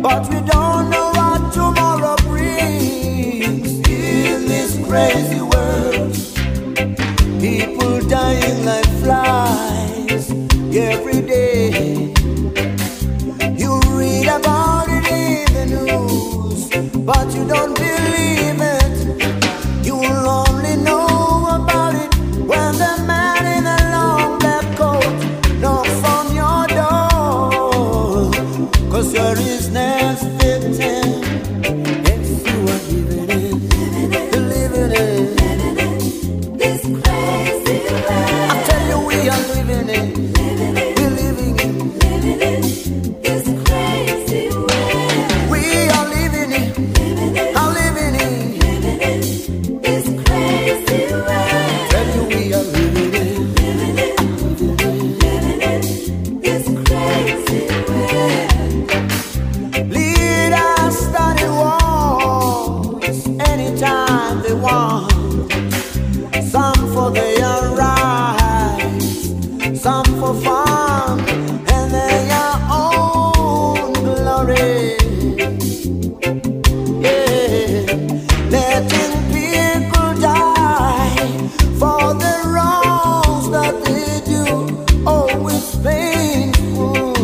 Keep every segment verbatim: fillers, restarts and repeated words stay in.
but we don't know what tomorrow brings. In this crazy world, people dying like flies every day. You read about it in the news, but you don't believe it. You'll only know about it when the man in the long black coat knocks on your door. Cause you're his next victim. Yes, you are living it, living it, living it, this crazy life. I tell you we are living it, living it, we're living it, living it, this crazy life. We are living it, living it, are living it, living it, this crazy life. Tell you we are living it, living it, living it, this crazy life. Leaders started wars anytime they want. Some for their rights, some for fun and their own glory. Yeah, letting people die for the wrongs that they do, always painful.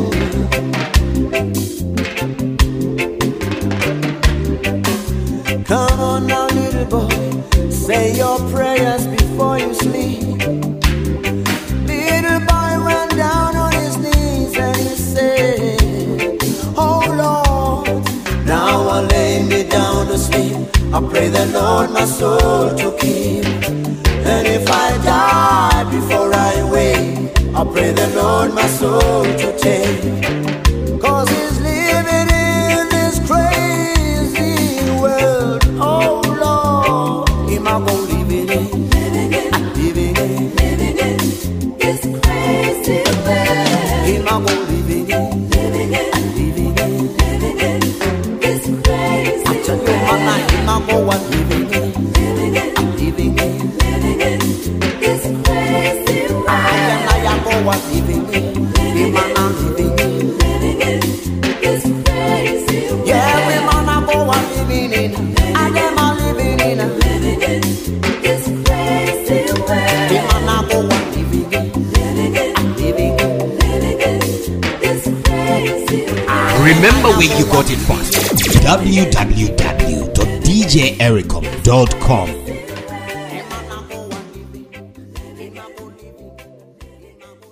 Come on now, little boy, say your prayers before you sleep. Little boy went down on his knees and he said, oh Lord, now I lay me down to sleep. I pray the Lord my soul to keep. And if I die before I wake, I pray the Lord my soul to take. Cause he's living in this crazy world. Oh Lord, him I go living it, living it, living it, living it, this crazy world. Him I go living it, living it, living it, living it, this crazy world. I tell you man, him I go on living it, living it, living it, living it, this crazy world. I go on living it, him I living it, living it, this crazy world. Yeah, we man I go on living it, I them a living it, living it, this crazy world. Him I go on living it, living it, living it, living it, this crazy world. Remember where you got it first. w w w dot d j ericom dot com